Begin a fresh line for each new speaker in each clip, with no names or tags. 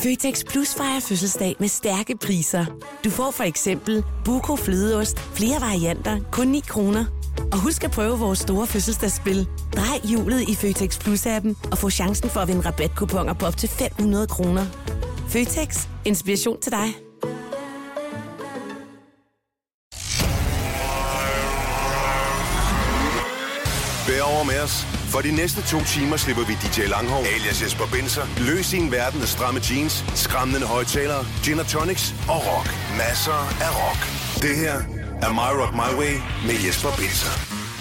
Føtex Plus fejrer fødselsdag med stærke priser. Du får for eksempel Buco flødeost, flere varianter, kun 9 kroner. Og husk at prøve vores store fødselsdagsspil. Drej hjulet i Føtex Plus-appen og få chancen for at vinde rabatkuponer på op til 500 kroner. Føtex. Inspiration til dig.
Vær over med os. For de næste 2 timer slipper vi DJ Langhov, alias Jesper Binzer, løs i en verden af stramme jeans, skræmmende højtalere, gin og tonics og rock. Masser af rock. Det her er My Rock My Way med Jesper Binzer.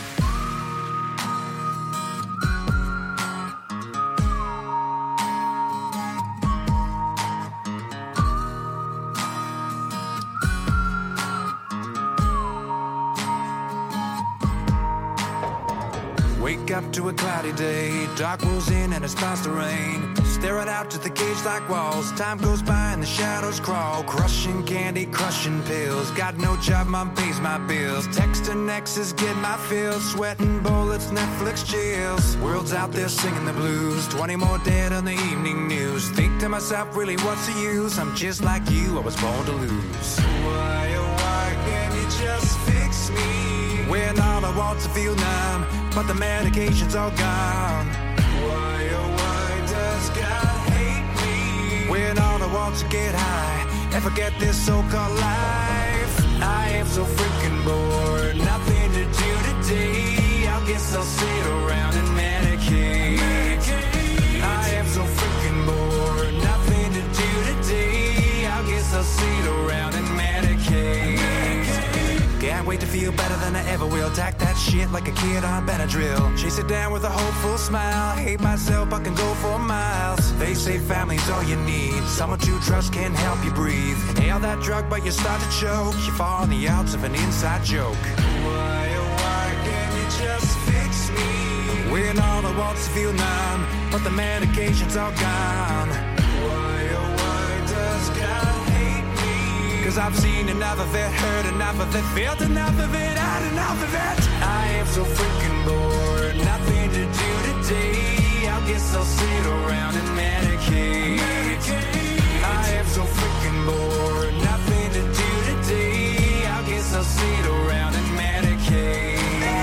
Wake up to a cloudy day, dark rolls in and it starts to rain. Staring out to the cage like walls, time goes by and the shadows crawl. Crushing candy, crushing pills, got no job, mom pays my bills. Texting exes, get my fills, sweating bullets, Netflix chills. World's out there singing the blues, 20 more dead on the evening news. Think to myself, really what's the use? I'm just like you, I was born to lose. Why, oh why can't you just fix me? When all I want's to feel numb, but the medication's all gone. Why, oh why does God hate me? When all I want's to get high and forget this so-called life. I am so freaking bored, nothing to do today. I guess I'll sit around and medicate. I am so freaking bored, nothing to do today. I guess I'll sit around and medicate. Can't wait to feel better than I ever will. Tack that shit like a kid on Benadryl. Chase it down with a hopeful smile. Hate myself, I can go for miles. They say family's all you need. Someone to trust can help you breathe. Inhale that drug, but you start to choke. You fall on the outs of an inside joke. Why, oh why can't you just fix me? When all I want's to feel numb, but the medication's all gone. Why, oh why does God hate me? Cause I've seen enough of it, heard enough of it, felt enough of it, had enough of it. I am so freaking bored, nothing to do today. I guess I'll sit around and medicate. I am so freaking bored, nothing to do today. I guess I'll sit around and medicate.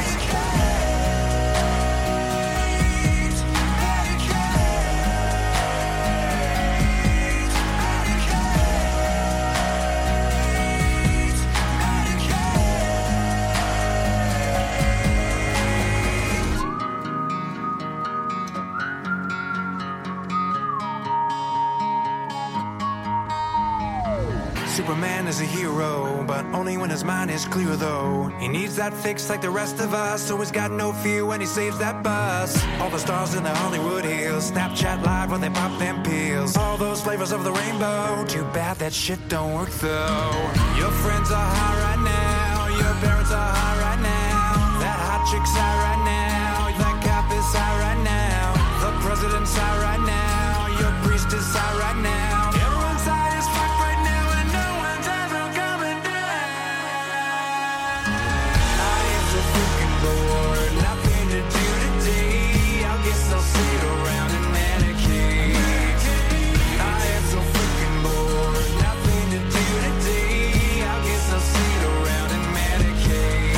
Superman is a hero, but only when his mind is clear though. He needs that fix like the rest of us, so he's got no fear when he saves that bus. All the stars in the Hollywood Hills, Snapchat live when they pop them pills. All those flavors of the rainbow, too bad that shit don't work though. Your friends are high right now, your parents are high right now. That hot chick's high right now, that cop is high right now. The president's high right now, your priest is high right now. Everyone's high as fuck right now and no one's ever coming down. I am so freaking bored, nothing to do today. I guess I'll sit around and medicate. I am so freaking bored, nothing to do today. I guess I'll sit around and medicate.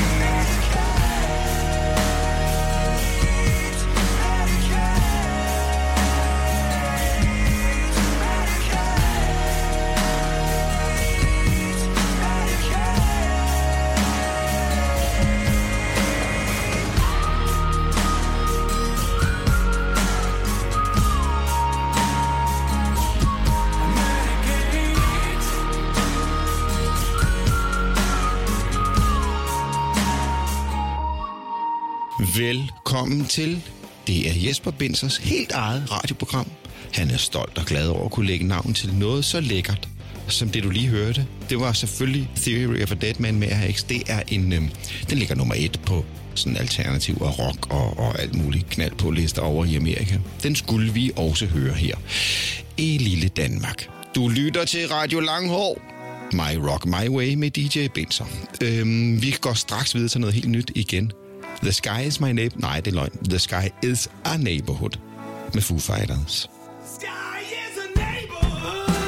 Velkommen til. Det er Jesper Binzers helt eget radioprogram. Han er stolt og glad over at kunne lægge navn til noget så lækkert, som det du lige hørte. Det var selvfølgelig Theory of a Deadman med RX. Det er den ligger nummer 1 på sådan alternativ og rock og alt muligt knald på lister over i Amerika. Den skulle vi også høre her i lille Danmark. Du lytter til Radio Langhår. My Rock My Way med DJ Binzer. Vi går straks videre til noget helt nyt igen. The Sky is my neighbor. Nej, det er løgn. The Sky is a neighborhood med Foo Fighters.
Sky is a neighborhood.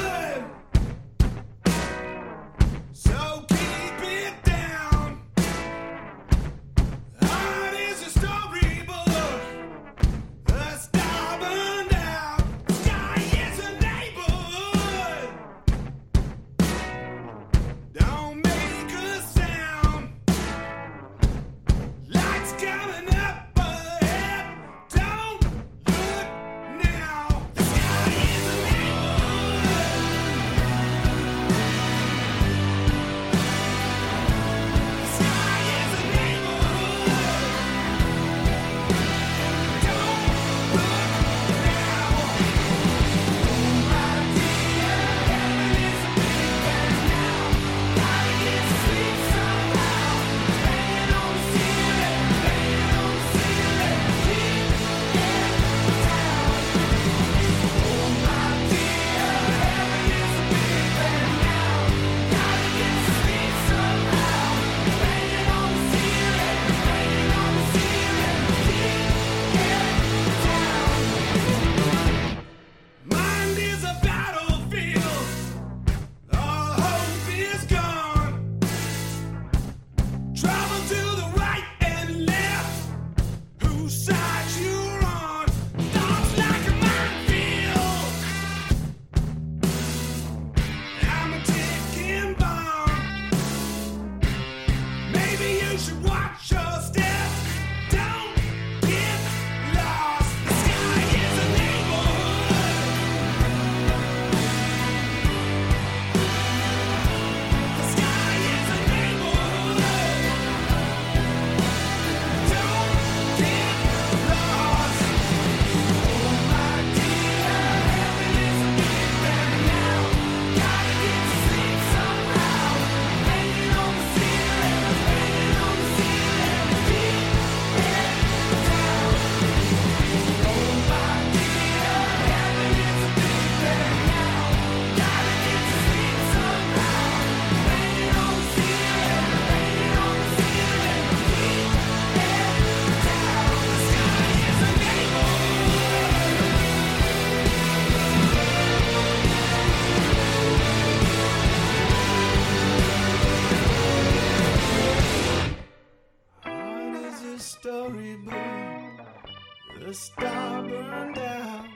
star burned out.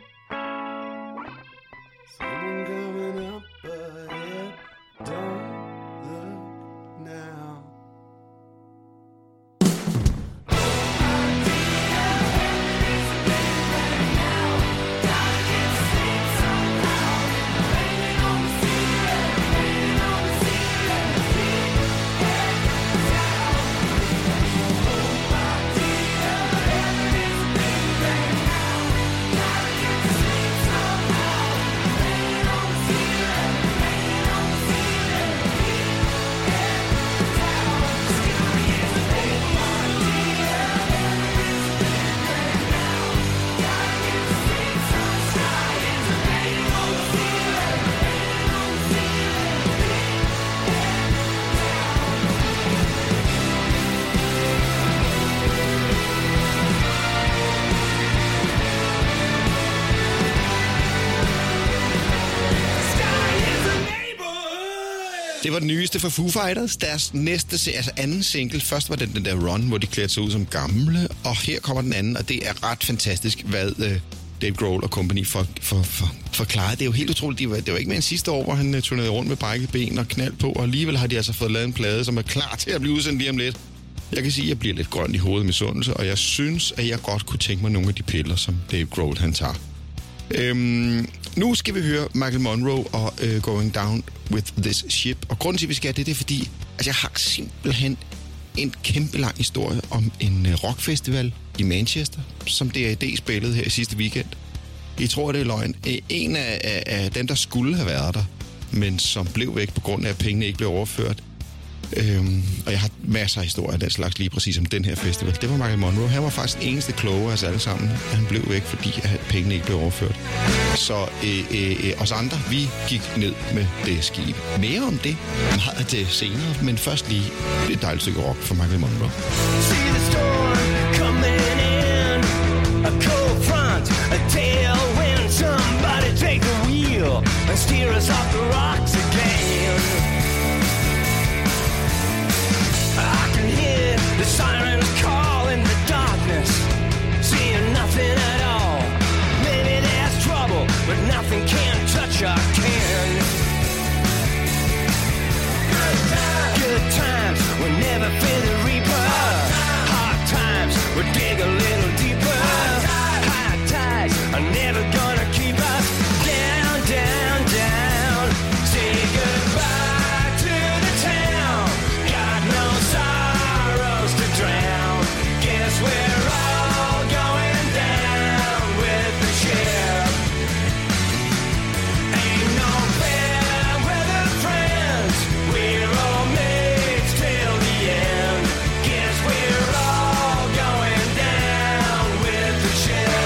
Someone coming up ahead. Don't look now.
Det var den nyeste for Foo Fighters, deres næste, altså anden single. Først var den der Run, hvor de klædte sig ud som gamle, og her kommer den anden, og det er ret fantastisk, hvad Dave Grohl og company forklarede. Det er jo helt utroligt. Det var ikke mere end sidste år, hvor han turnerede rundt med brækket ben og knald på, og alligevel har de altså fået lavet en plade, som er klar til at blive udsendt lige om lidt. Jeg kan sige, at jeg bliver lidt grøn i hovedet med sundelse, og jeg synes, at jeg godt kunne tænke mig nogle af de piller, som Dave Grohl han tager. Nu skal vi høre Michael Monroe og Going Down with This Ship. Og grunden til, at vi skal have det er fordi, at jeg har simpelthen en kæmpe lang historie om en rockfestival i Manchester, som DAD spillede her i sidste weekend. Jeg tror, det er løgn. En af dem, der skulle have været der, men som blev væk på grund af, at pengene ikke blev overført. Og jeg har masser af historier af den slags, lige præcis som den her festival. Det var Michael Monroe. Han var faktisk den eneste kloge af os alle sammen. Han blev væk, fordi at pengene ikke blev overført. Så os andre, vi gik ned med det skib. Mere om det meget det senere, men først lige et dejligt stykke rock for Michael Monroe.
See the storm coming in, a cold front, a tailwind. Somebody take the wheel and steer us off the rocks again. I can hear the sirens call in the darkness, seeing nothing at all. Maybe there's trouble, but nothing can touch our can. Good times will never fear the reaper. Hard times will dig a little deeper. High tides are never gonna keep us down, down, down. Say goodbye to the town. Got no sorrows to drown. Guess we're all going down with the ship. Ain't no fair weather friends. We're all mates till the end. Guess we're all going down with the ship.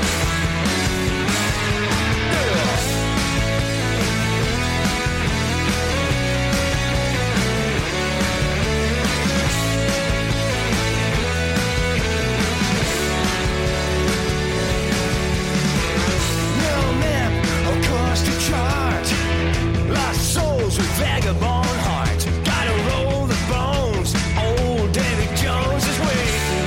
No map or course to chart. Lost souls with vagabond hearts. Gotta roll the bones. Old Davy Jones is waiting.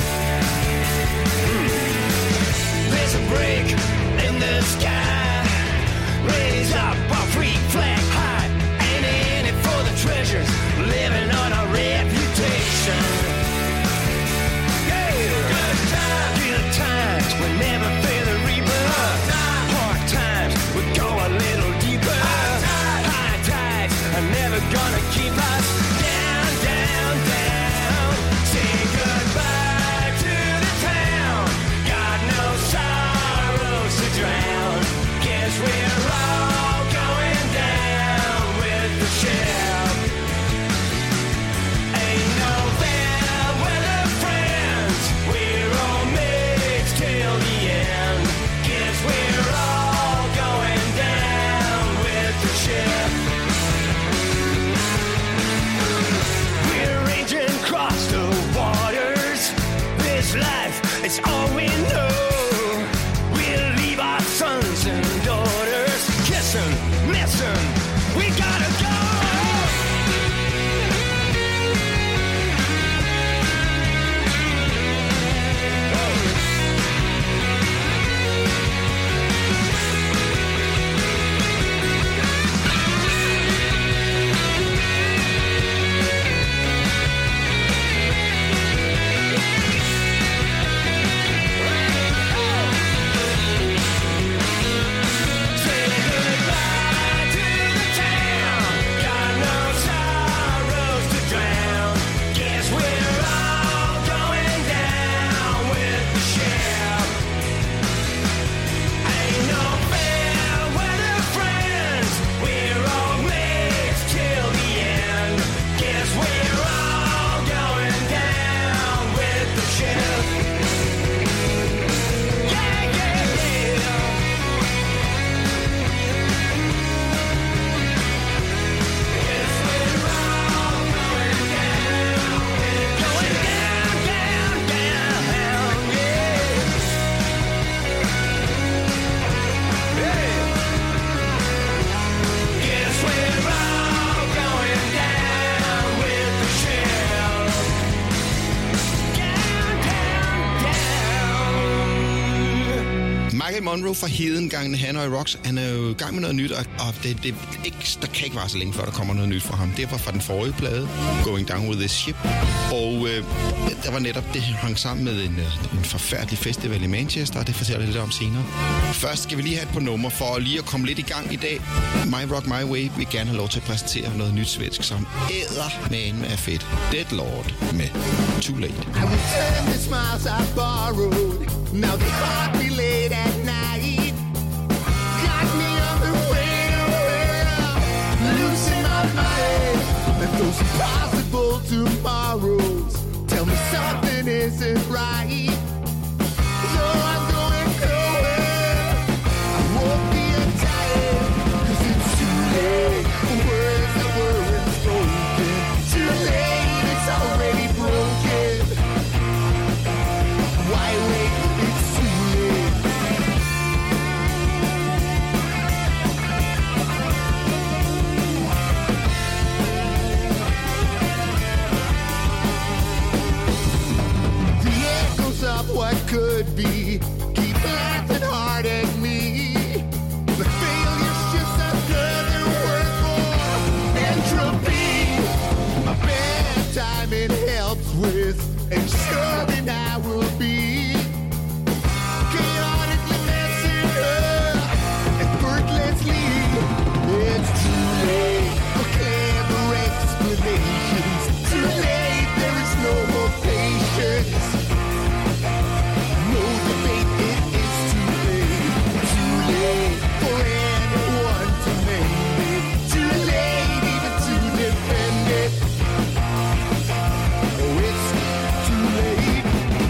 There's a break in the sky. Raise up our free flag high. Ain't in it for the treasures. Living on our reputation. Good times will never fear the reaper. Hard times will go a little deeper. High tides are never gonna keep us down, down, down. Say goodbye to the town. Got no sorrows to drown. Guess we're all going down with the ship. Ain't no fair weather friends. We're all mates till the end. Guess we're all going down with the ship. We're ranging across the waters. This life, it's all we know. We'll leave our sons and daughters kissing, missing. We gotta go.
Monroe fra hedengangene Hanoi Rocks. Han er jo i gang med noget nyt, og der kan ikke være så længe, før der kommer noget nyt fra ham. Det var fra den forrige plade, Going Down With This Ship. Og der var netop det, hang sammen med en forfærdelig festival i Manchester, og det fortæller jeg lidt om senere. Først skal vi lige have et par numre for lige at komme lidt i gang i dag. My Rock My Way vil gerne have lov til at præsentere noget nyt svensk, som eddermame er fedt. Dead Lord med Too Late.
I will turn the smiles I borrowed. Now they haunt me late at night. Got me on the way losing my mind. And those impossible tomorrows tell me something isn't right. So I'm going nowhere. I won't be untied, 'cause it's too late for words that weren't spoken. Too late, it's already broken. Why wait? It's too late. The echoes of what could be keep laughing hard at me. The failure's just another word for entropy. My bad timing helps with ensuring I will be chaotically messing up effortlessly. It's too late for clever explanations. Too late, there is no more patience. No debate, it is too late. Too late for anyone to name it. Too late even to defend it. Oh, it's too late.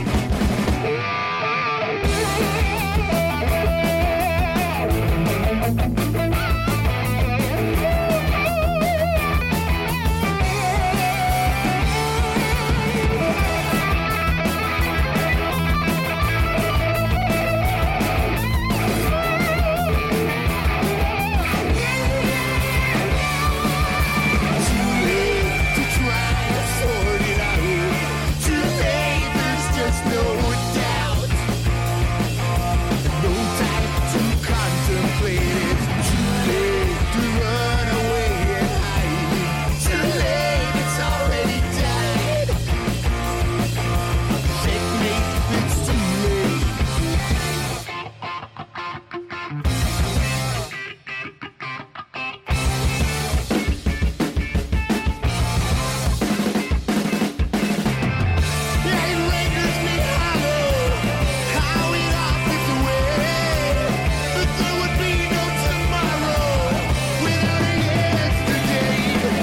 Too late to try to sort it out. Too late, there's just no doubt. No time to contemplate it. Too late to run away and hide it. Too late, it's already died. Checkmate, it's too late. It renders me hollow, how it all fits away. But there would be no tomorrow without a yesterday.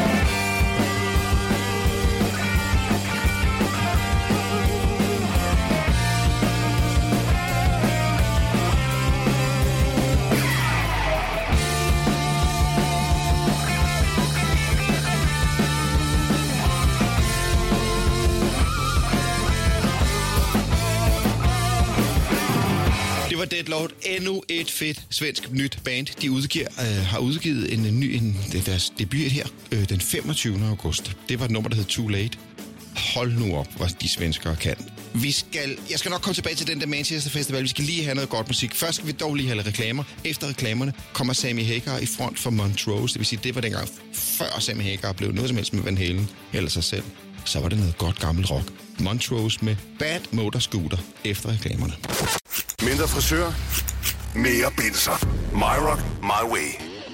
Det var Dead Lord. Endnu et fedt svensk nyt band. De har udgivet deres debut her den 25. august. Det var et nummer, der hed Too Late. Hold nu op, hvad de svenskere kan. Jeg skal nok komme tilbage til den der Manchester Festival. Vi skal lige have noget godt musik. Først skal vi dog lige have lidt reklamer. Efter reklamerne kommer Sammy Hagar i front for Montrose. Det vil sige, det var dengang før Sammy Hagar blev noget som helst med Van Halen eller sig selv. Så var det noget godt gammelt rock. Montrose med Bad Motor Scooter efter reklamerne.
Mindre frisør, mere binser. My Rock, My Way.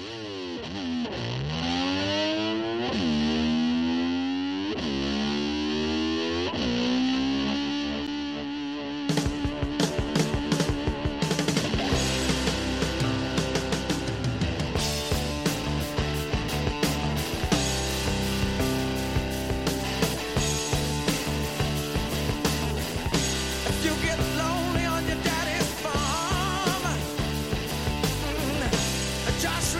You get lonely on your daddy's farm. Just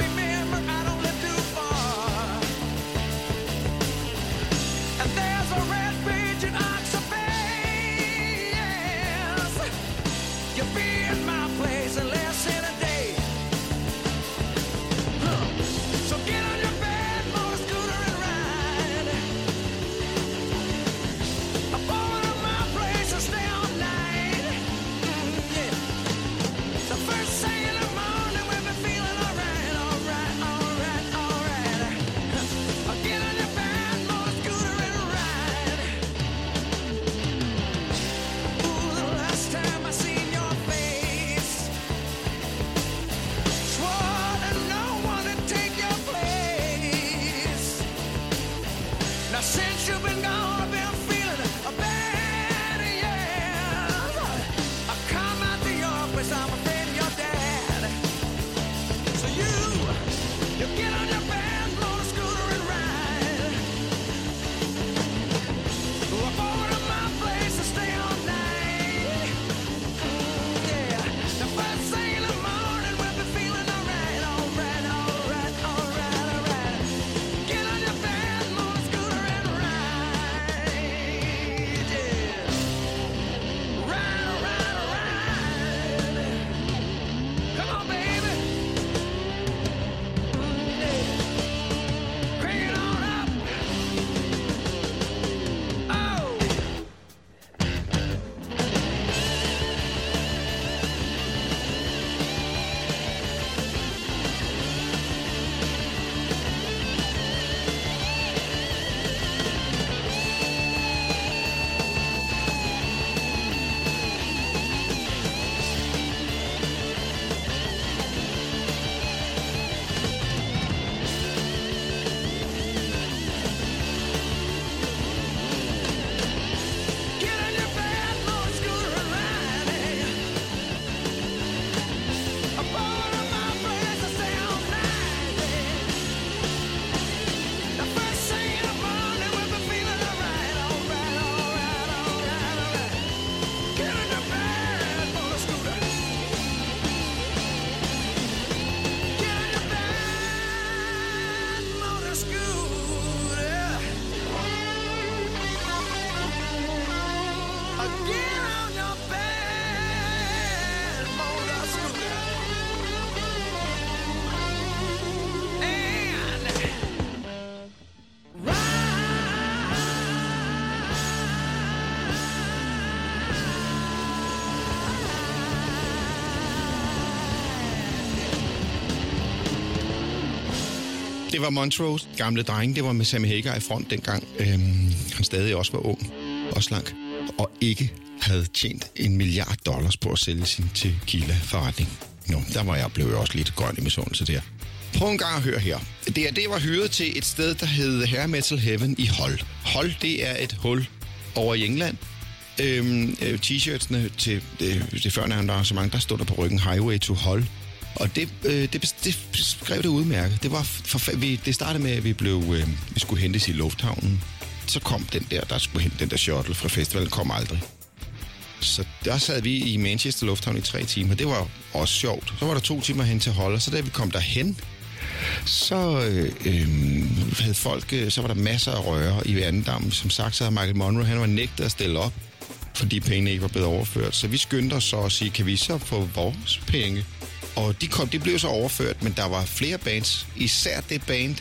Det var Montrose, gamle drenge. Det var med Sammy Hagar i front dengang. Han stadig også var ung og slank. Og ikke havde tjent $1 milliard på at sælge sin tequila-forretning. Nå, blev jeg også lidt grøn i misundelse der. Prøv en gang at høre her. Det var hyret til et sted, der hed Hair Metal Heaven i Hull. Hull, det er et hul over i England. T-shirtsene til det førnævnte arrangement, der stod der på ryggen Highway to Hull. Og det skrev det udmærket. Det startede med, at vi skulle hentes i lufthavnen. Så kom der skulle hente den der shuttle fra festivalen, kom aldrig. Så der sad vi i Manchester Lufthavn i 3 timer. Det var også sjovt. Så var der 2 timer hen til Hull, så da vi kom derhen, så havde folk, så var der masser af røre i Andendam. Som sagt, så havde Michael Monroe, han var nægtet at stille op, fordi pengene ikke var blevet overført. Så vi skyndte os så at sige, kan vi så få vores penge? Og de blev så overført, men der var flere bands, især det band,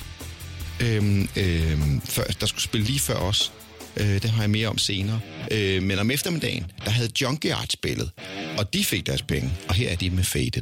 der skulle spille lige før os. Det har jeg mere om senere. Men om eftermiddagen, der havde Junkyard spillet, og de fik deres penge. Og her er de med Faded.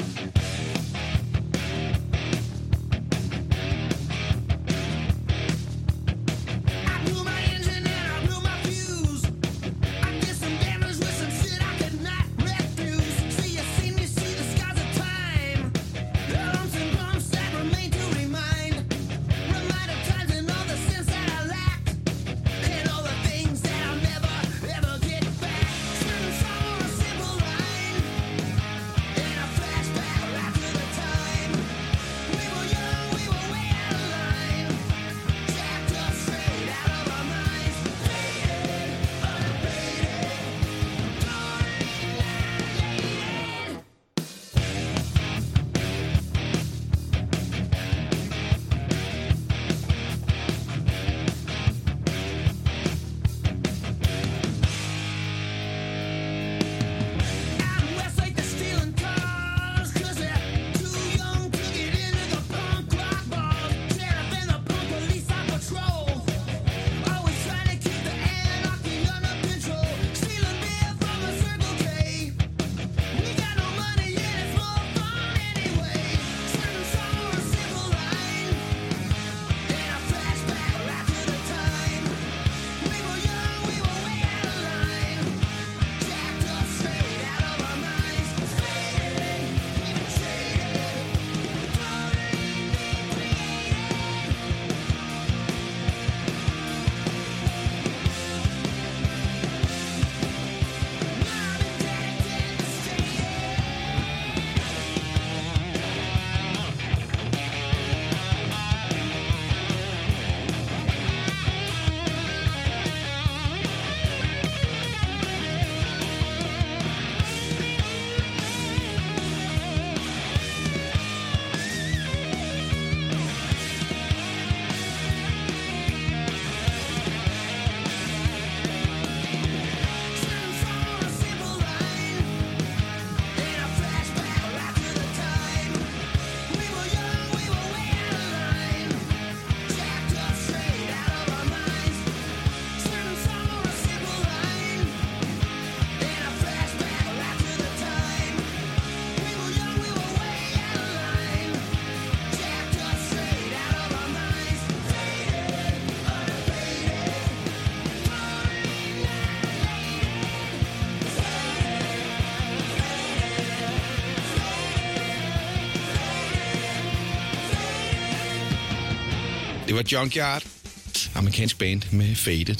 Det var Junkyard, amerikansk band med Faded.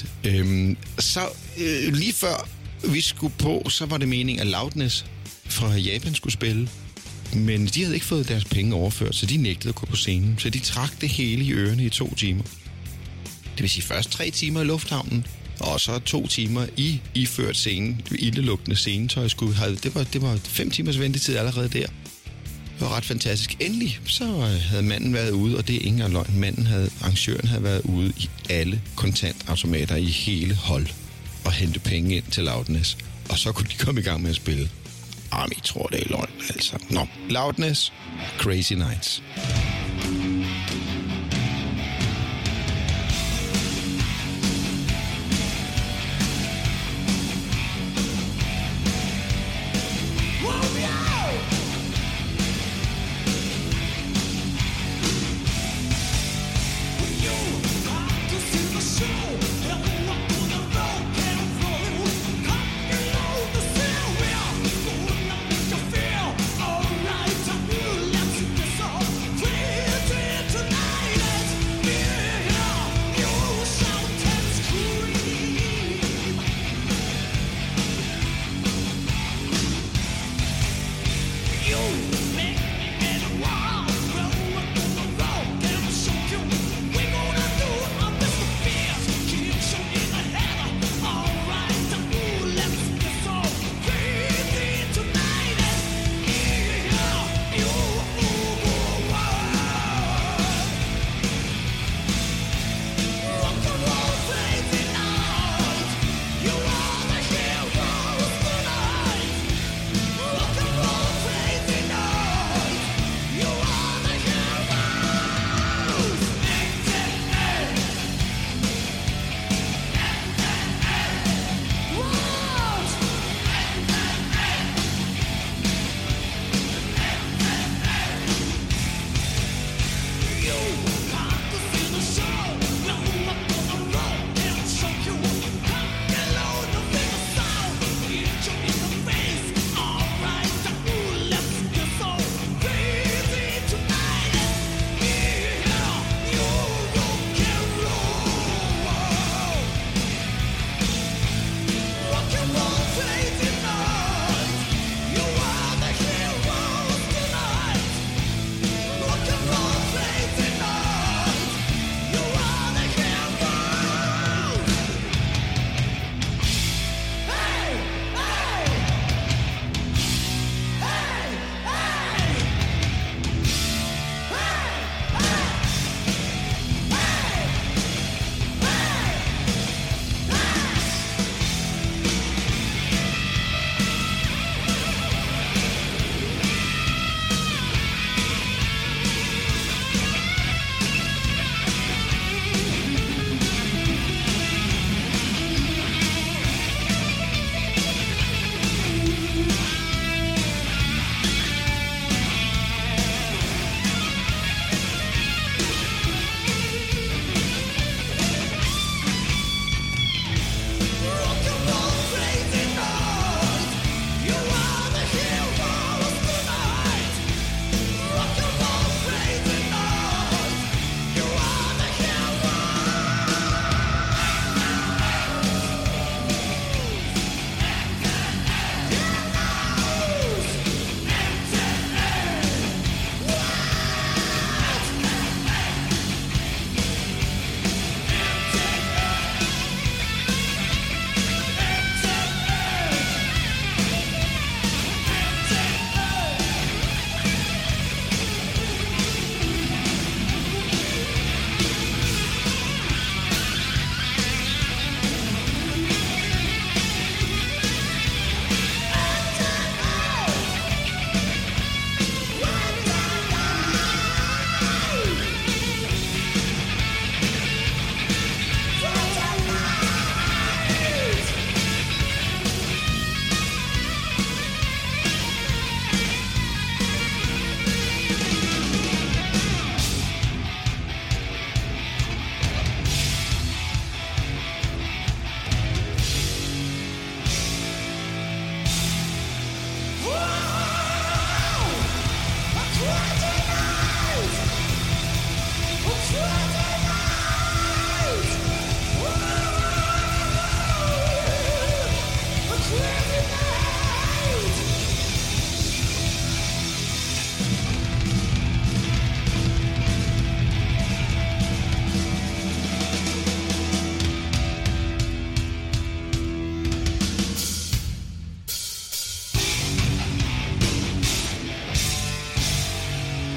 Lige før vi skulle på, så var det meningen, at Loudness fra Japan skulle spille. Men de havde ikke fået deres penge overført, så de nægtede at gå på scenen. Så de trak det hele i ørerne i 2 timer. Det vil sige først 3 timer i lufthavnen, og så 2 timer i iført scenen, ildelugtende scenetøj. Det var 5 timers ventetid allerede der. Det var ret fantastisk. Endelig så havde manden været ude, og det er ingen løgn. Arrangøren havde været ude i alle kontantautomater i hele Hull og hente penge ind til Loudness. Og så kunne de komme i gang med at spille. Men I tror, det er løgn, altså. Nå, Loudness, Crazy Nights.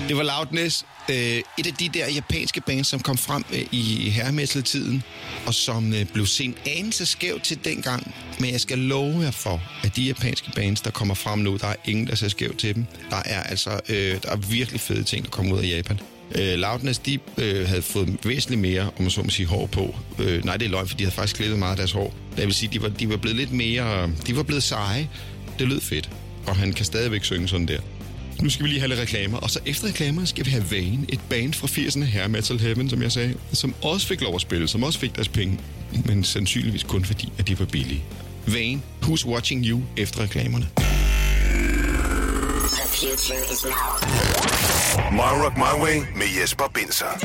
Det var Loudness. Et af de der japanske bands, som kom frem i herremetal-tiden, og som blev set anelse skævt til dengang. Men jeg skal love jer for, at de japanske bands, der kommer frem nu, der er ingen, der ser skævt til dem. Der er altså der er virkelig fede ting, der kommer ud af Japan. Loudness, de havde fået væsentligt mere, om man så må sige, hår på. Nej, det er løgn, for de havde faktisk klippet meget af deres hår. Det vil sige, de var blevet lidt mere... De var blevet seje. Det lød fedt. Og han kan stadigvæk synge sådan der. Nu skal vi lige have lidt reklamer, og så efter reklamer skal vi have Vane, et band fra 80'erne, Hair Metal Heaven, som jeg sagde, som også fik lov at spille, som også fik deres penge, men sandsynligvis kun fordi, at de var billige. Vane, Who's Watching You, efter reklamerne.
My Rock My Way med Jesper Binzer.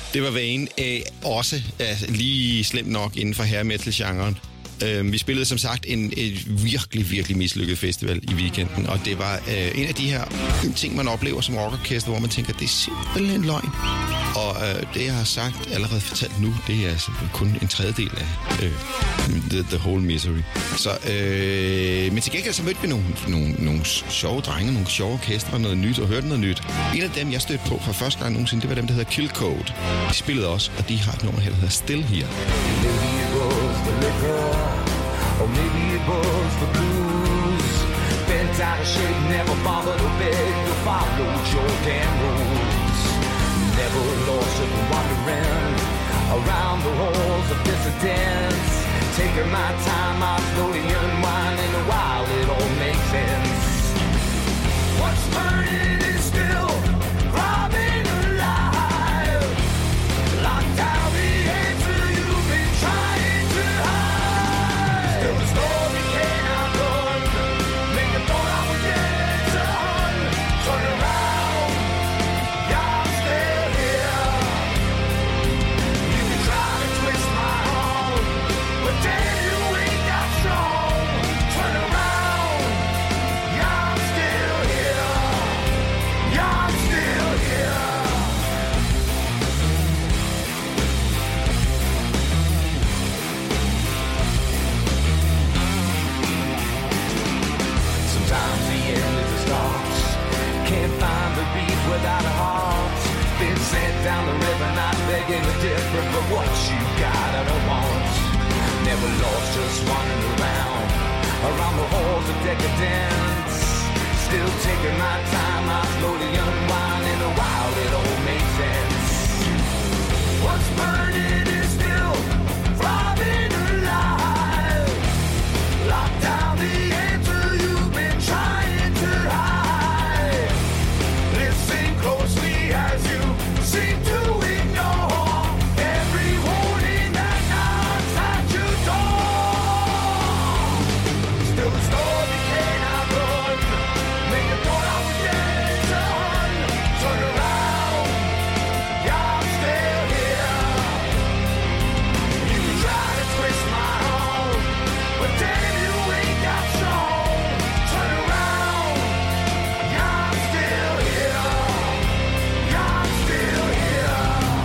Det var Vane, også lige slemt nok inden for hair metal-genren. Vi spillede som sagt en virkelig, virkelig mislykket festival i weekenden, og det var en af de her ting, man oplever som rockorkester, hvor man tænker, det er simpelthen løgn. Og det, jeg har sagt, allerede fortalt nu, det er altså kun en tredjedel af the whole misery. Så, men til gengæld så mødte vi nogle sjove drenge, nogle sjove orkestre, noget nyt, og hørte noget nyt. En af dem, jeg stødte på for første gang nogensinde, det var dem, der hedder Kill Code. De spillede også, og de har et nummer her, der hedder Still Here.
Or maybe it was the blues. Bent out of shape, never bothered or begged to follow your damn rules. Never lost it wandering around the halls of dissidence. Taking my time, I slowly unwinding while it all makes sense. What's burning is still throbbing alive. Locked down the answer you've been trying to hide. Still the story cannot run. Make a thought I was dead to hunt. Turn around, yeah, I'm still here. You can try to twist my arm, but damn, you ain't that strong. Turn around, yeah, I'm still here. Yeah, I'm still here. Sometimes the end is the start. Can't find the beat without a heart. Been sent down the river, not begging to differ, but what you got I don't want. Never lost, just wandering around the halls of decadence. Still taking my time, I slowly unwinding while it all makes sense. What's burning is still throbbing alive. Lock down the answer you've been trying to hide. Listen closely as you seem to ignore every warning that knocks at your door. Still the story cannot run. Make a thought I was dead to hunt. Turn around, yeah, I'm still here. You can try to twist my arm, but damn, you ain't that strong. Turn around, yeah, I'm still here. Yeah, I'm still here.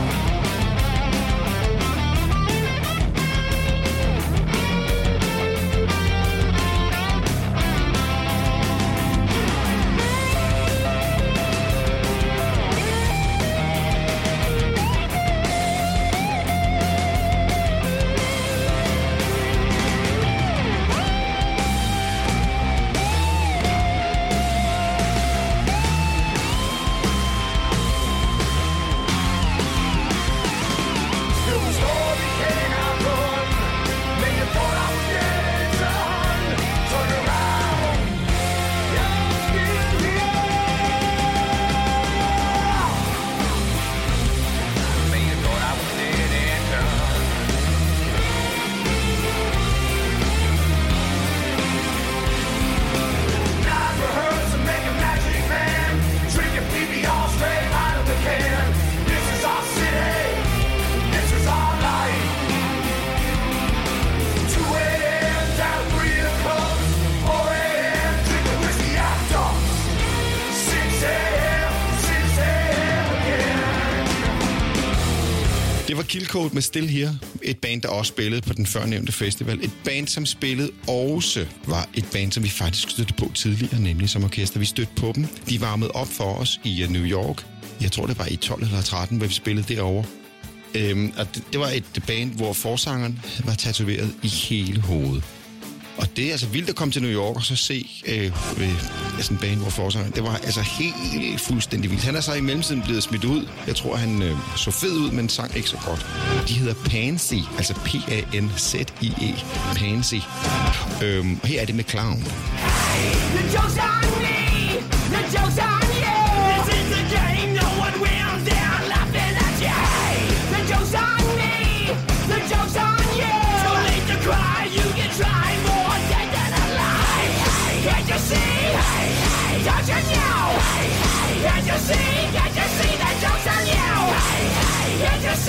Still the story cannot run. Make a thought I was dead to hunt. Turn around, yeah, I'm still here. Make a thought I was dead and done. Not rehearse and make a magic man. Drinking PBR straight out of the can. This is our city. This is our life. 2 a.m. down 3 o'clock. 4 a.m. drinking whiskey after. 6 a.m. 6 a.m. again.
Det var Kill Code med Still Here, et band, der også spillede på den førnævnte festival. Et band, som spillede også, var et band, som vi faktisk stødte på tidligere, nemlig som orkester. Vi stødte på dem. De varmede op for os i New York. Jeg tror, det var i 12 eller 13, hvor vi spillede derovre. Og det var et band, hvor forsangeren var tatoveret i hele hovedet. Og det er altså vildt at komme til New York og så se sådan en band, hvor forsangeren... Det var altså helt fuldstændig vildt. Han er så i mellemtiden blevet smidt ud. Jeg tror, han så fed ud, men sang ikke så godt. De hedder Pansy, altså P-A-N-Z-I-E. Pansy. Og her er det med Clown.
The joke's on me, the joke's on you. This is the game, no one wins, they're laughing at you. The joke's on me, the joke's on you. Too late to cry, you can try, more dead than alive. Can't you see, don't you know? Can't you see the joke's on you? Can't you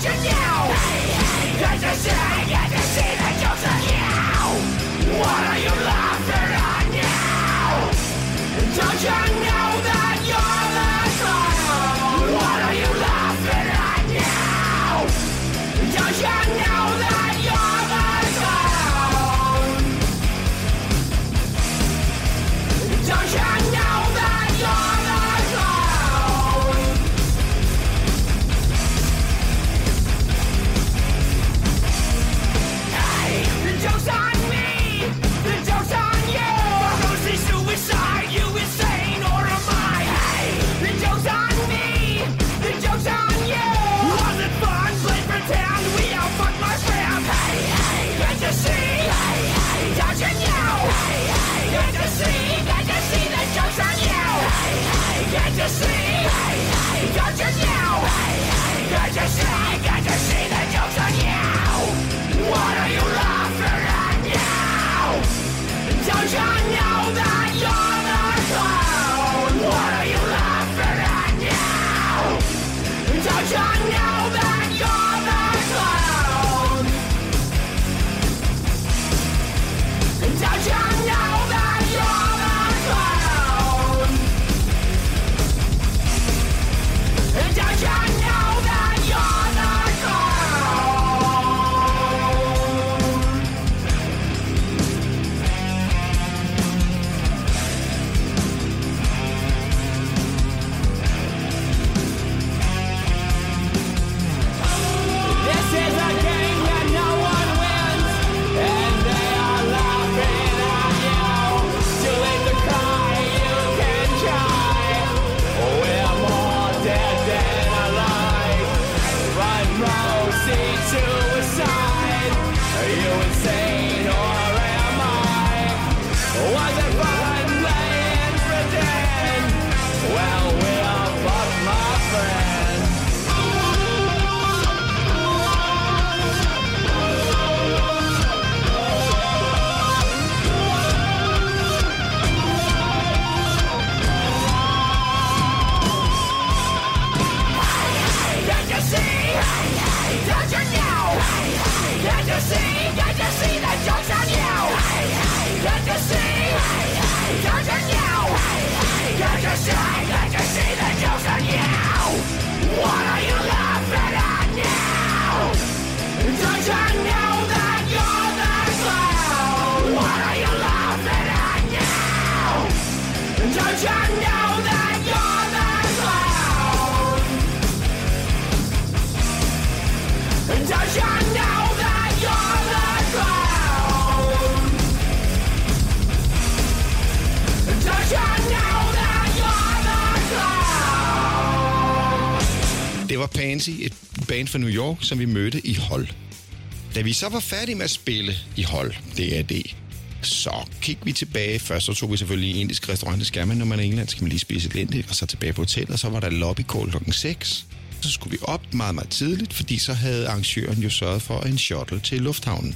Det var Pansy, et band fra New York, som vi mødte i Hold. Da vi så var færdige med at spille i Hold, DAD, så kiggede vi tilbage. Først så tog vi selvfølgelig i indisk restaurant i Skærmen, når man er i England, skal man lige spise et lente, og så tilbage på hotellet, og så var der lobbykål klokken 6. Så skulle vi op meget, meget tidligt, fordi så havde arrangøren jo sørget for en shuttle til lufthavnen.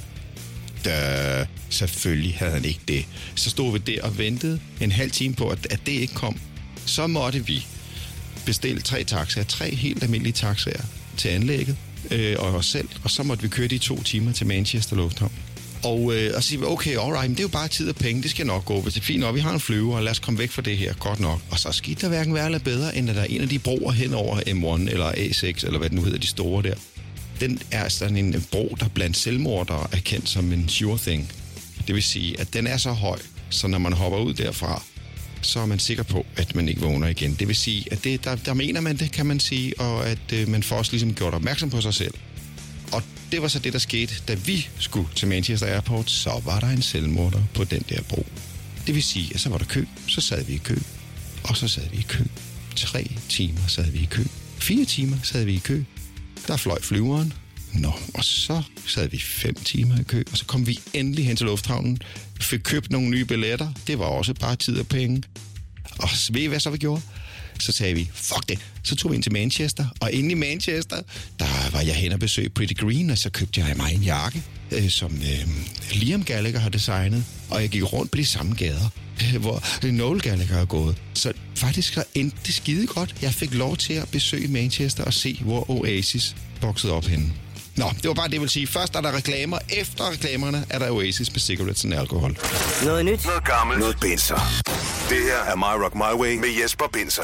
Selvfølgelig havde han ikke det. Så stod vi der og ventede en halv time på, at det ikke kom. Så måtte vi bestille 3 taxaer, 3 helt almindelige taxaer til anlægget og os selv, og så måtte vi køre de 2 timer til Manchester Lufthavn. Og så siger vi, okay, alright, men det er jo bare tid og penge, det skal nok gå. Hvis det er fint nok, vi har en flyver, og lad os komme væk fra det her, godt nok. Og så skete der hverken værre eller bedre, end at der er en af de broer hen over M1 eller A6, eller hvad det nu hedder, de store der. Den er sådan en bro, der blandt selvmordere er kendt som en sure thing. Det vil sige, at den er så høj, så når man hopper ud derfra, så er man sikker på, at man ikke vågner igen. Det vil sige, at der mener man det, kan man sige, og at man får også ligesom gjort opmærksom på sig selv. Og det var så det, der skete, da vi skulle til Manchester Airport, så var der en selvmorder på den der bro. Det vil sige, at så var der kø, så sad vi i kø, og så sad vi i kø. 3 timer sad vi i kø. 4 timer sad vi i kø. Der fløj flyveren. Og så sad vi 5 timer i kø, og så kom vi endelig hen til lufthavnen. Vi fik købt nogle nye billetter. Det var også bare tid og penge. Og ved I, hvad så vi gjorde? Så sagde vi, fuck det. Så tog vi ind til Manchester, og inde i Manchester, der var jeg hen og besøgte Pretty Green, og så købte jeg mig en jakke, som Liam Gallagher har designet, og jeg gik rundt på de samme gader, hvor Noel Gallagher er gået. Så faktisk så endte det skide godt. Jeg fik lov til at besøge Manchester og se, hvor Oasis voksede op henne. Nå, det var bare det, jeg vil sige. Først er der reklamer, efter reklamerne er der Oasis med cigarettes og alkohol.
Noget nyt.
Noget gammelt. Noget binser. Det her er My Rock My Way med Jesper Binser.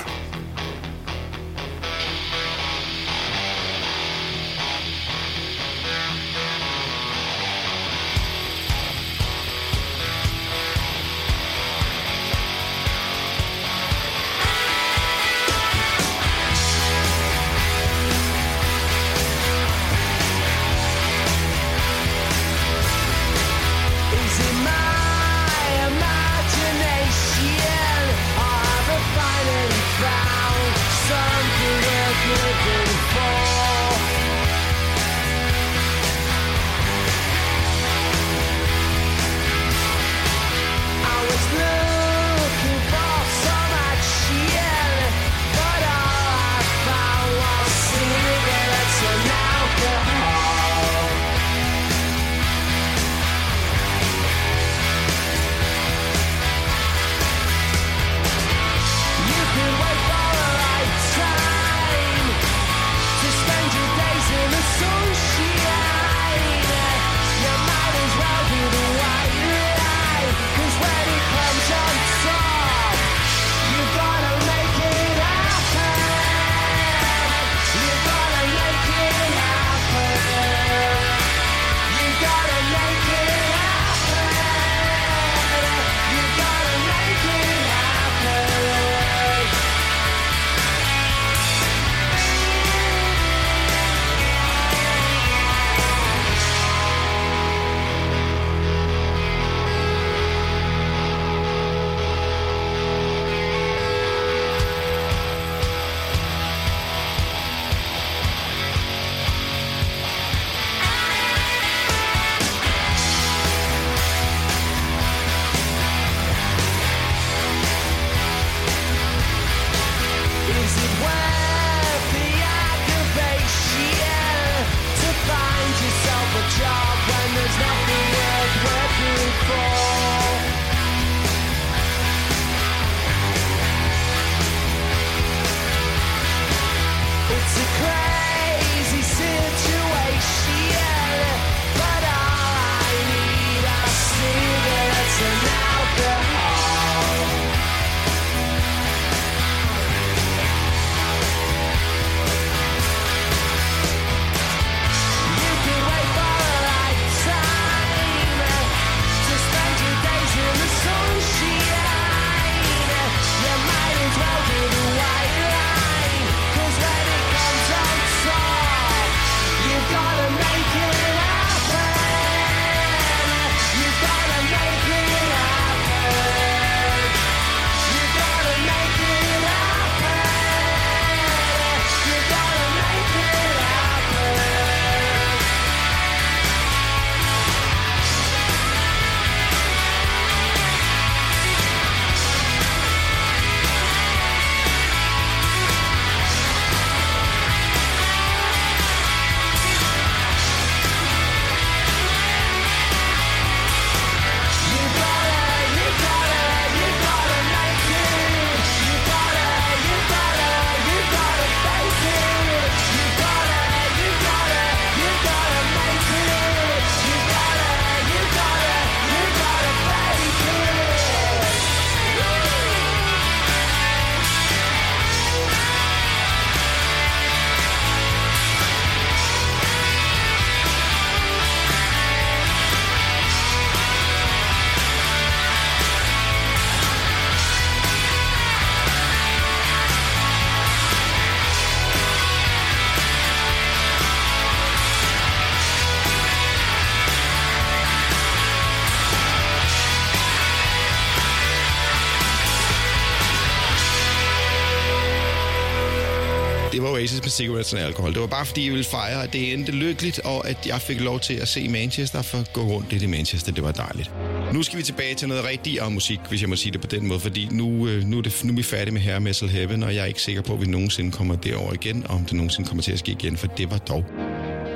Det var Oasis med cigarettes og alkohol. Det var bare fordi, jeg ville fejre, at det endte lykkeligt, og at jeg fik lov til at se Manchester, for at gå rundt lidt i Manchester. Det var dejligt. Nu skal vi tilbage til noget rigtigere musik, hvis jeg må sige det på den måde, fordi nu er vi færdige med Hair Metal Heaven, og jeg er ikke sikker på, at vi nogensinde kommer derover igen, og om det nogensinde kommer til at ske igen, for det var dog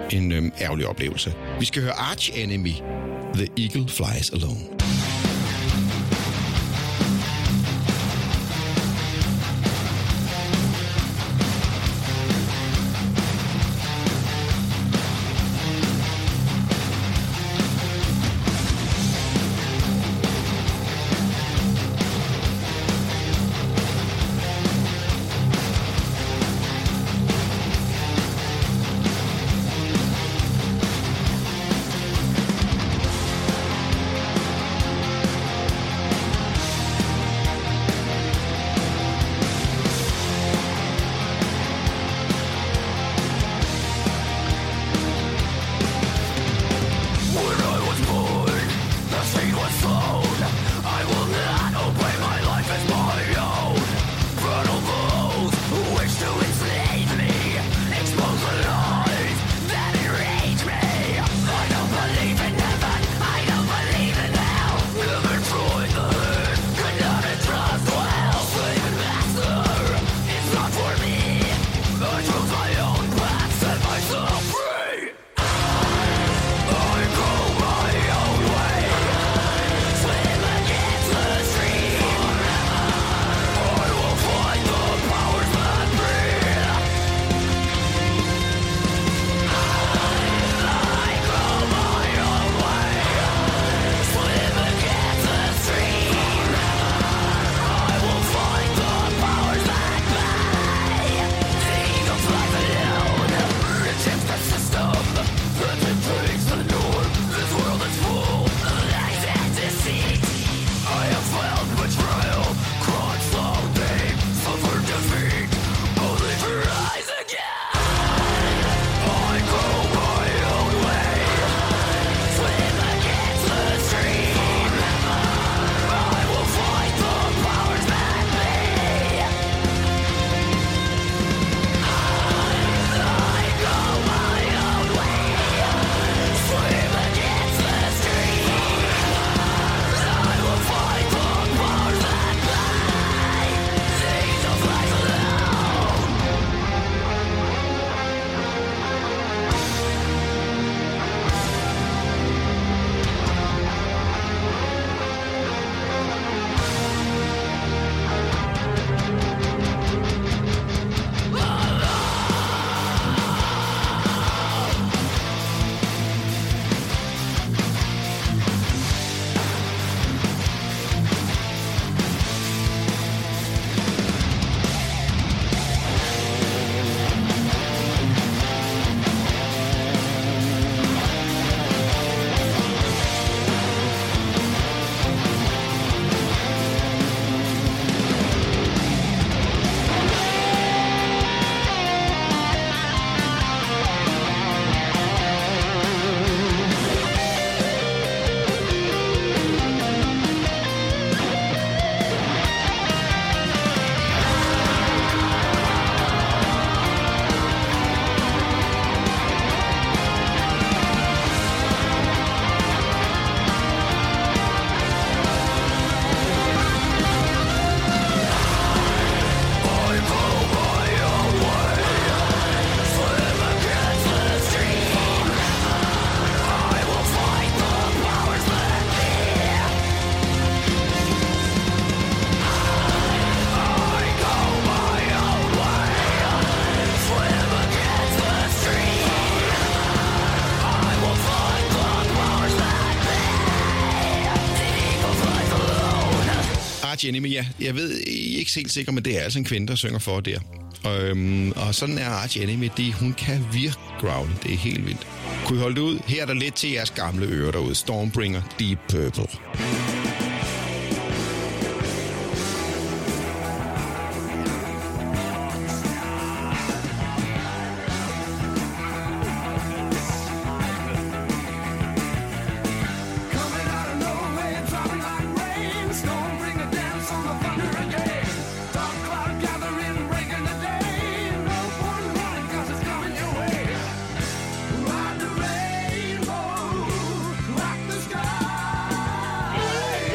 en ærgerlig oplevelse. Vi skal høre Arch Enemy, The Eagle Flies Alone. Enemy, ja. Jeg ved, I er ikke helt sikker, men det er altså en kvinde, der synger for der. Og sådan er Arch Enemy, hun kan virkelig growle. Det er helt vildt. Kunne I holde det ud? Her er der lidt til jeres gamle ører derude. Stormbringer, Deep Purple.
Ride the rainbow, rock the sky.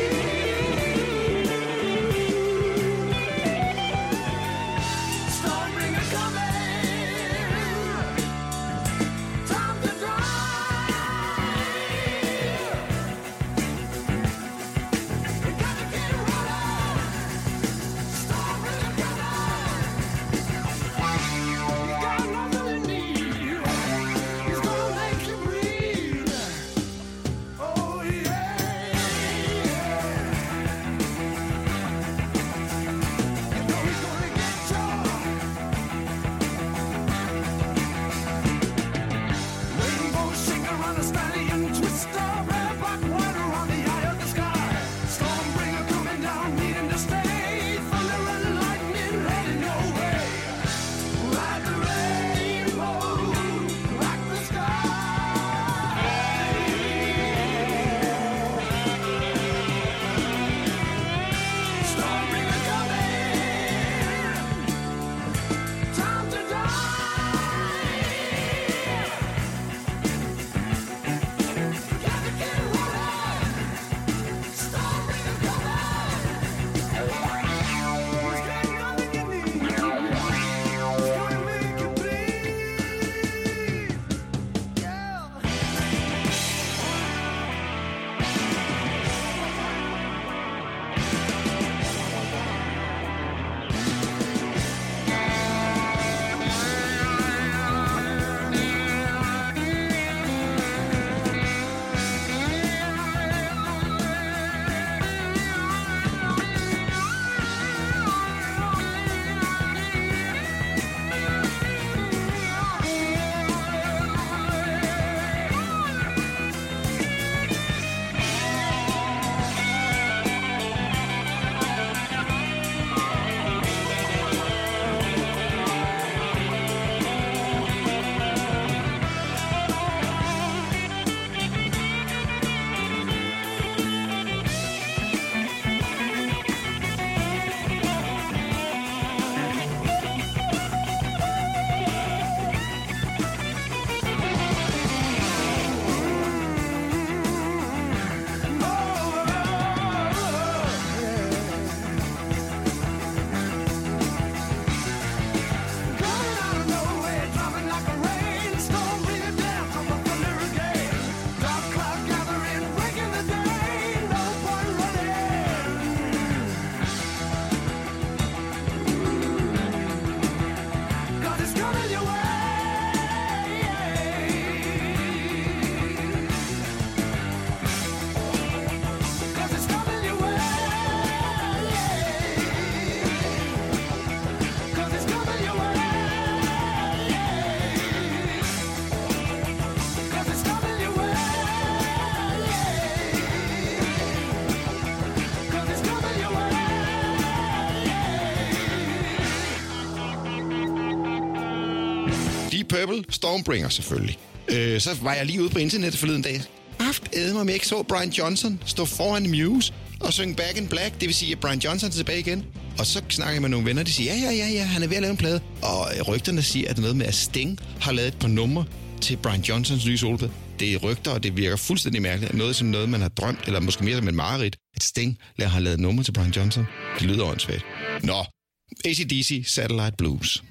Purple, Stormbringer selvfølgelig. Så var jeg lige ude på internettet forleden dag. Om jeg ikke så Brian Johnson stå foran Muse og synge Back in Black. Det vil sige, at Brian Johnson er tilbage igen. Og så snakker jeg med nogle venner, de siger, ja, han er ved at lave en plade. Og rygterne siger, at det er noget med, at Sting har lavet et par numre til Brian Johnsons nye soloplade. Det er rygter, og det virker fuldstændig mærkeligt. Noget som noget, man har drømt, eller måske mere som en mareridt. At Sting har lavet numre til Brian Johnson. Det lyder åndssvagt. Nå, AC/DC, Satellite Blues.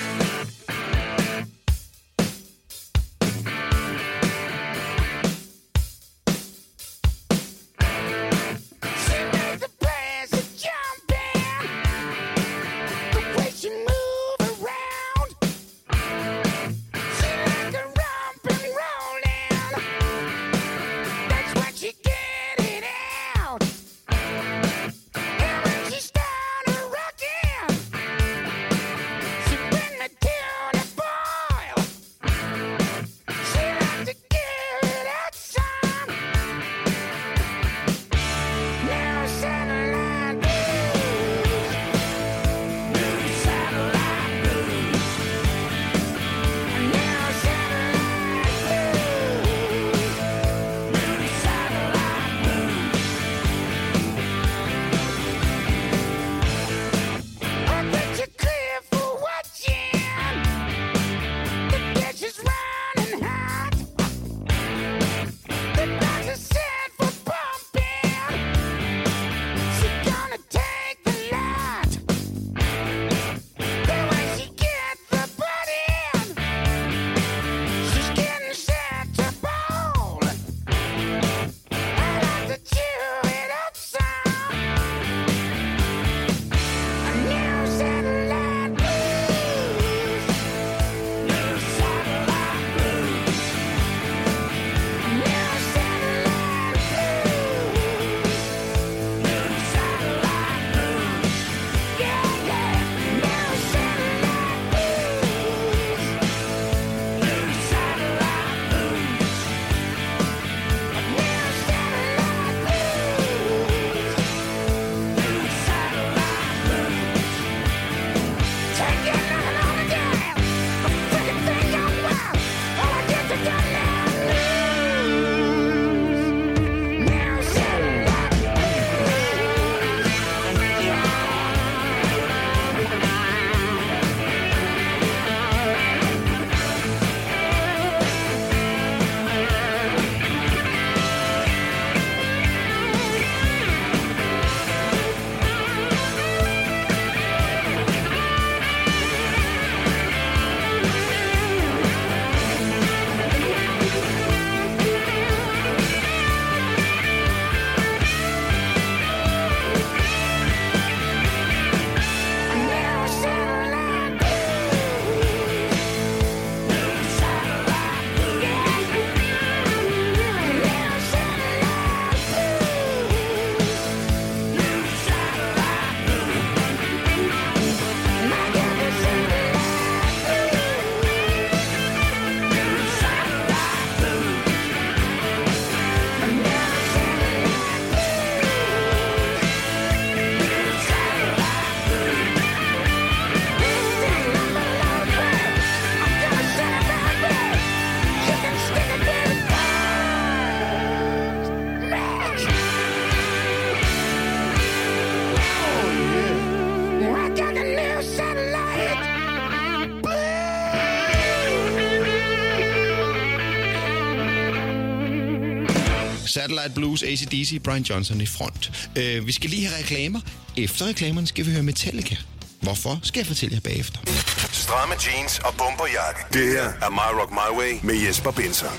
Satellite Blues, AC/DC, Brian Johnson i front. Vi skal lige have reklamer. Efter reklamerne skal vi høre Metallica. Hvorfor skal jeg fortælle jer bagefter.
Stramme jeans og bomberjakke. Det her er My Rock My Way med Jesper Binzer.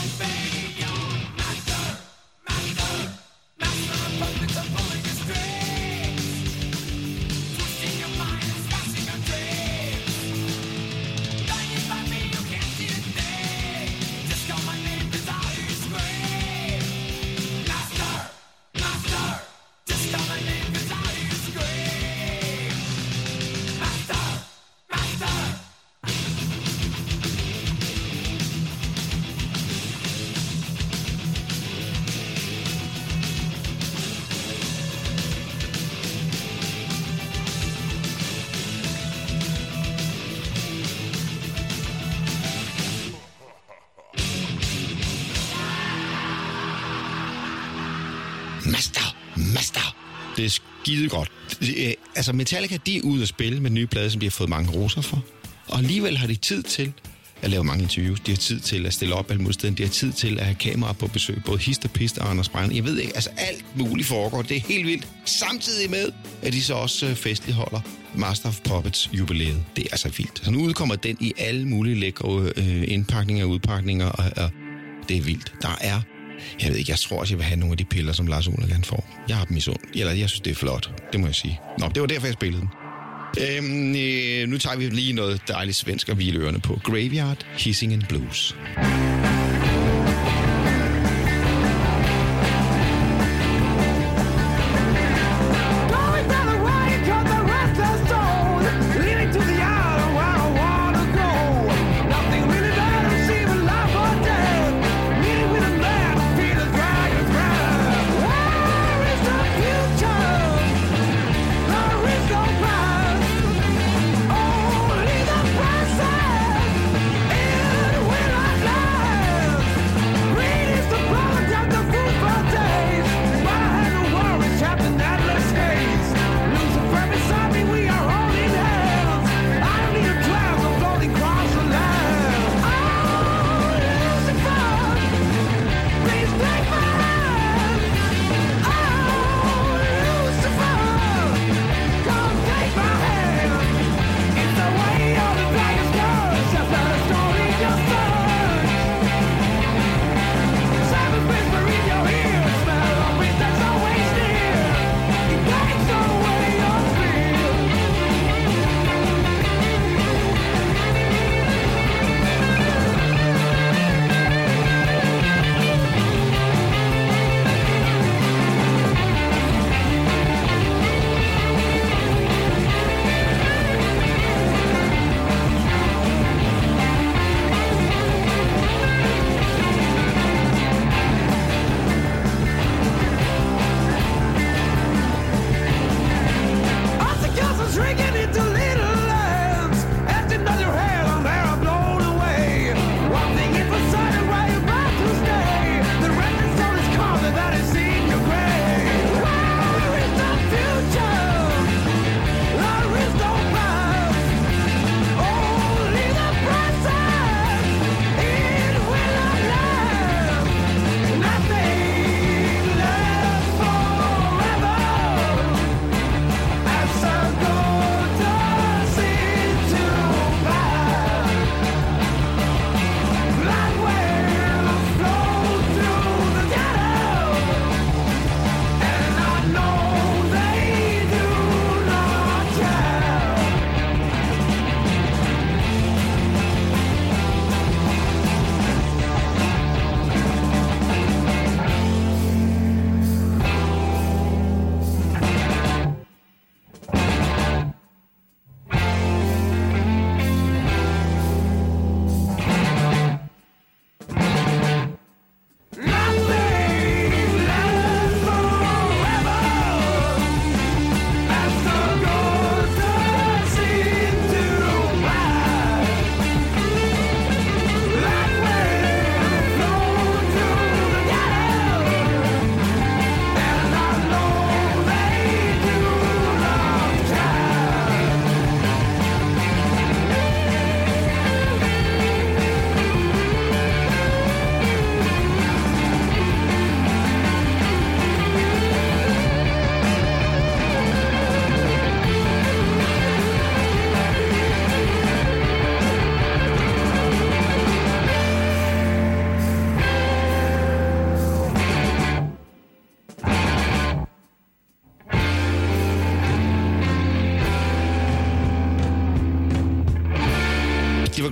Master. Det er skide godt. Altså Metallica, de er ude at spille med nye plade, som de har fået mange roser for. Og alligevel har de tid til at lave mange interviews. De har tid til at stille op alle mulige steder. De har tid til at have kameraer på besøg. Både Hist og Pist og Anders Breinholt. Jeg ved ikke, altså alt muligt foregår. Det er helt vildt. Samtidig med, at de så også festligholder Master of Puppets jubilæet. Det er altså vildt. Så nu udkommer den i alle mulige lækre indpakninger og udpakninger. Og det er vildt. Der er... Jeg ved ikke, jeg tror også, jeg vil have nogle af de piller, som Lars Ulrich får. Jeg har dem i sund. Eller jeg synes, det er flot. Det må jeg sige. Nå, det var derfor, jeg spillede den. Nu tager vi lige noget dejligt svensk og hvile ørerne på. Graveyard, Hissing and Blues.
Only the process, and when I die.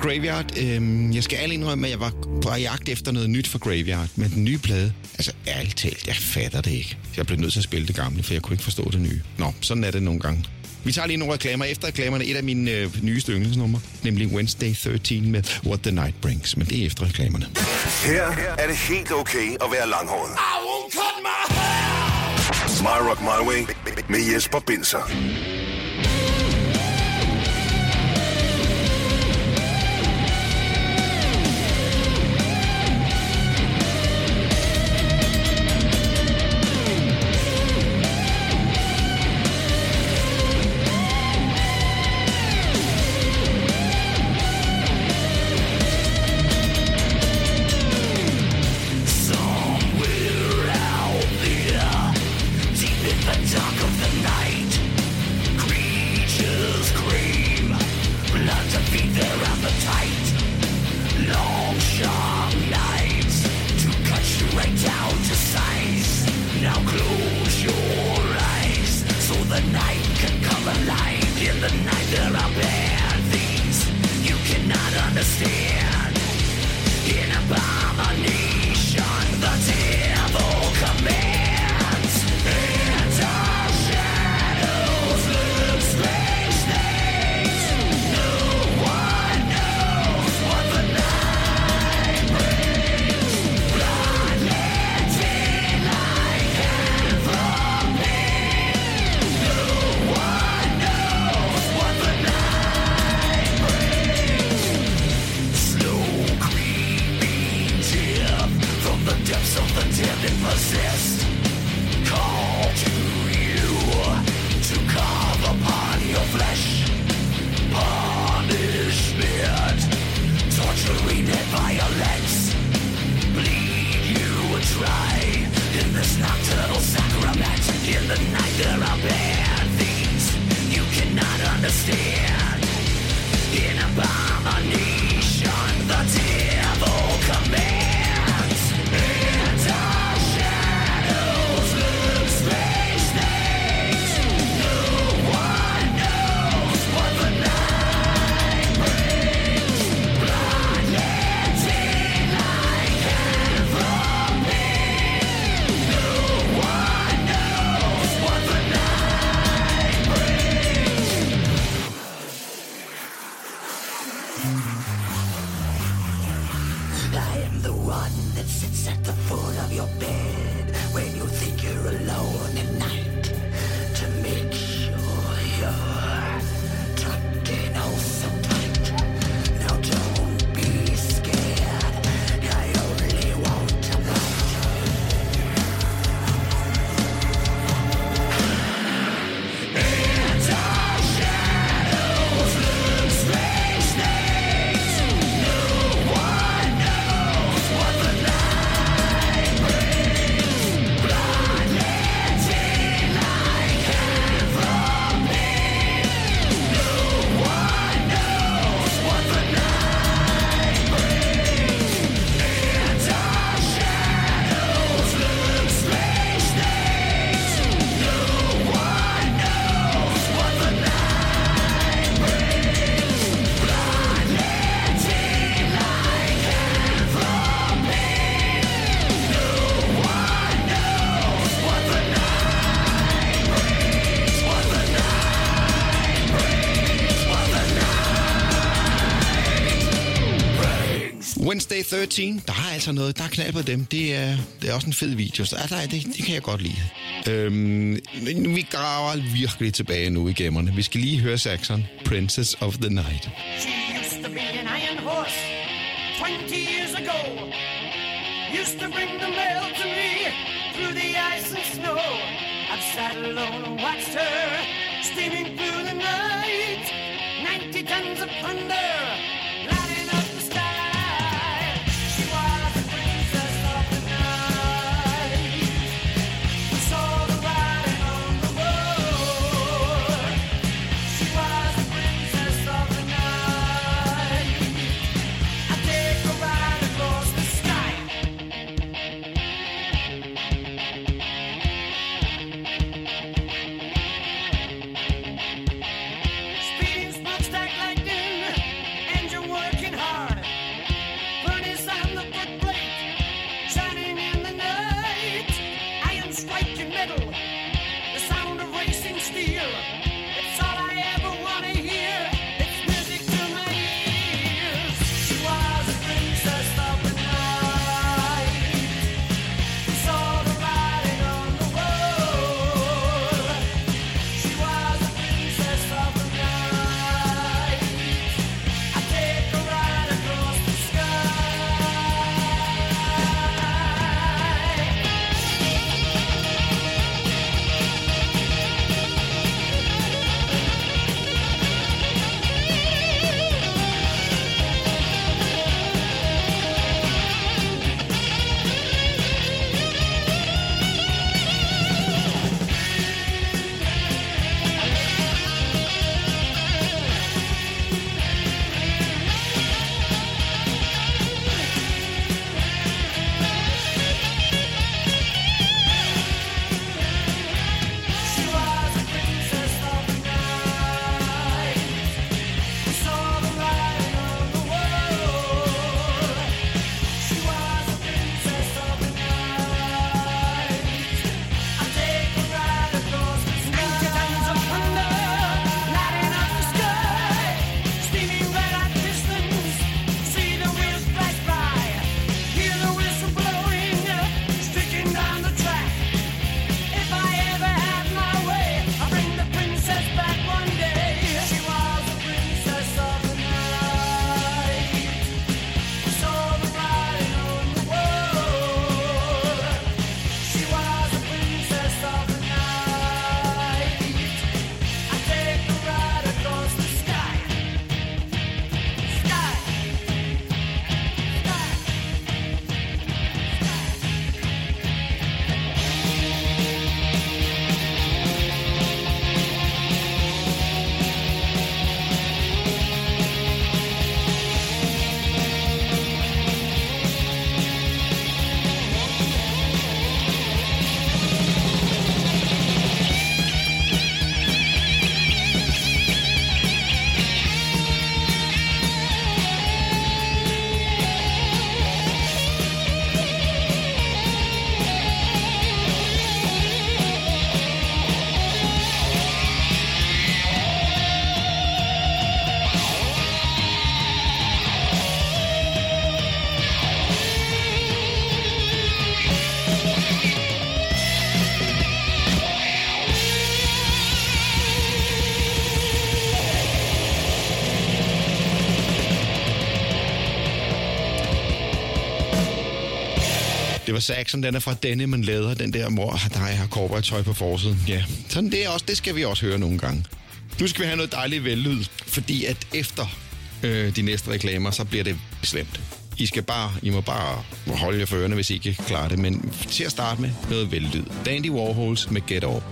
Graveyard. Jeg skal ærligt indrømme, at jeg var på jagt efter noget nyt for Graveyard. Men den nye plade, altså ærligt talt, jeg fatter det ikke. Jeg blev nødt til at spille det gamle, for jeg kunne ikke forstå det nye. Nå, sådan er det nogle gange. Vi tager lige nogle reklamer. Efter reklamerne et af mine nyeste yndlingsnumre, nemlig Wednesday 13 med What the Night Brings. Men det er efter reklamerne.
Her er det helt okay at være langhåret. My Rock My Way med Jesper Binzer.
Wednesday 13, der er altså noget, der er knald på dem. Det er også en fed video, så det kan jeg godt lide. Vi graver virkelig tilbage nu i gemmerne. Vi skal lige høre Saxon, Princess of the Night.
She used to be an iron horse 20 years ago. Used to bring the mail to me through the ice and snow. I've sat alone and watched her steaming through the night. 90 tons of thunder lighting up the sky. She was the princess of the night. Who saw the writing on the wall. She was the princess of the night. I take a ride across the sky. Speeding smokestack lightning, angel
Det var Saxon, den er fra Denim & Leather, den der mor, der har cowboy-tøj på forsiden. Ja, sådan det er også, det skal vi også høre nogle gange. Nu skal vi have noget dejligt vellyd, fordi at efter de næste reklamer, så bliver det slemt. I må bare holde jer for ørerne, hvis I ikke klarer det, men til at starte med noget vellyd. Dandy Warhols med Get Off.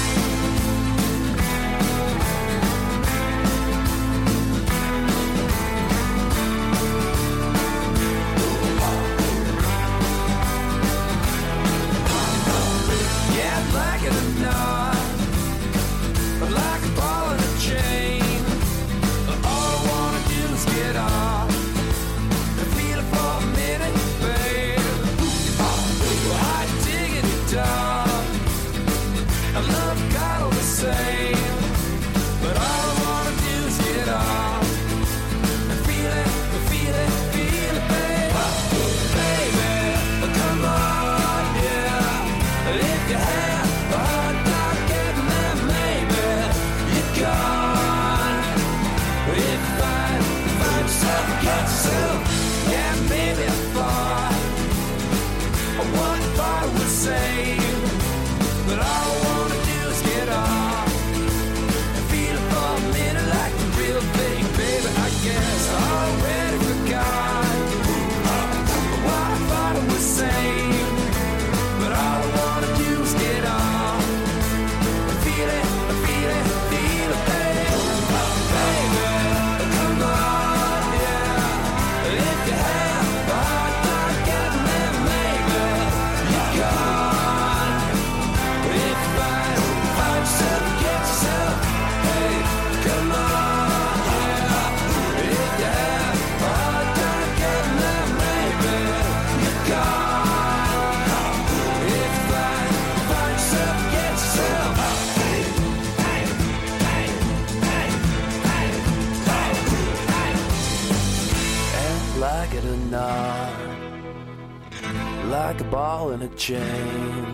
Like a ball in a chain.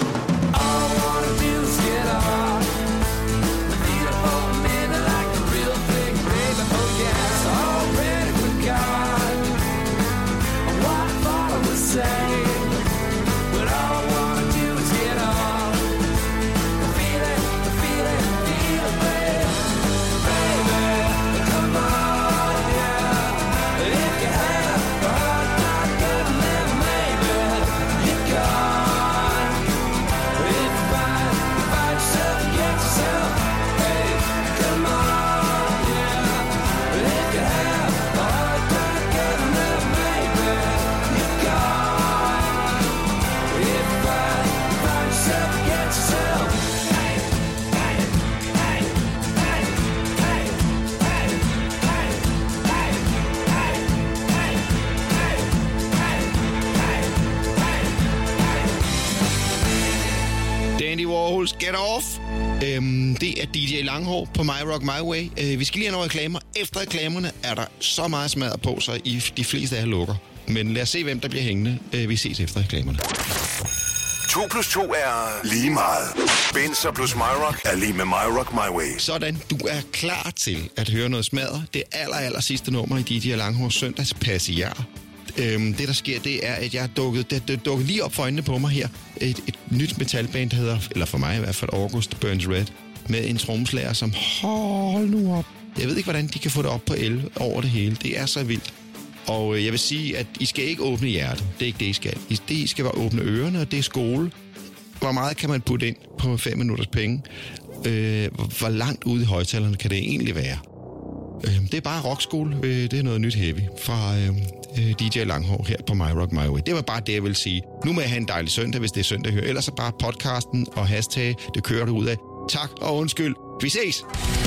All I wanna do is get off. Feel it for a minute like a real big baby. Oh yeah, it's already forgot what I thought I was saying. But all I wanna do is get off. Feel it, feel it, feel it, baby. Baby, come on, yeah. If you have a hard time getting there, maybe you gone. If find yourself, get yourself. Hey, come on, yeah. If you have a hard time getting there, maybe you gone. If find yourself, get yourself. Hey, hey, hey, hey, hey, hey, hey, hey, hey, hey, hey.
Dandy Warhols Get Off. Det er DJ Langhår på My Rock My Way. Vi skal lige have nogle reklamer. Efter reklamerne er der så meget smadret på, så de fleste af jer lukker. Men lad os se, hvem der bliver hængende. Vi ses efter reklamerne.
2 + 2 er lige meget. Benzer plus My Rock er lige med My Rock My Way.
Sådan, du er klar til at høre noget smadret. Det aller sidste nummer i DJ Langhårs søndags passiar. Det, der sker, det er, at jeg dukkede lige op for øjnene på mig her. Et nyt metalband, der hedder, eller for mig i hvert fald, August Burns Red, med en trommeslager, som hold nu op. Jeg ved ikke, hvordan de kan få det op på 11 over det hele. Det er så vildt. Og jeg vil sige, at I skal ikke åbne hjertet. Det er ikke det, I skal. I skal bare åbne ørerne, og det er skole. Hvor meget kan man putte ind på 5 minutters penge? Hvor langt ude i højtalerne kan det egentlig være? Det er bare rockskole. Det er noget nyt heavy fra DJ Langhår her på My Rock My Way. Det var bare det, jeg vil sige. Nu må jeg have en dejlig søndag, hvis det er søndag, hører. Ellers så bare podcasten og hashtag, det kører du ud af. Tak og undskyld. Vi ses!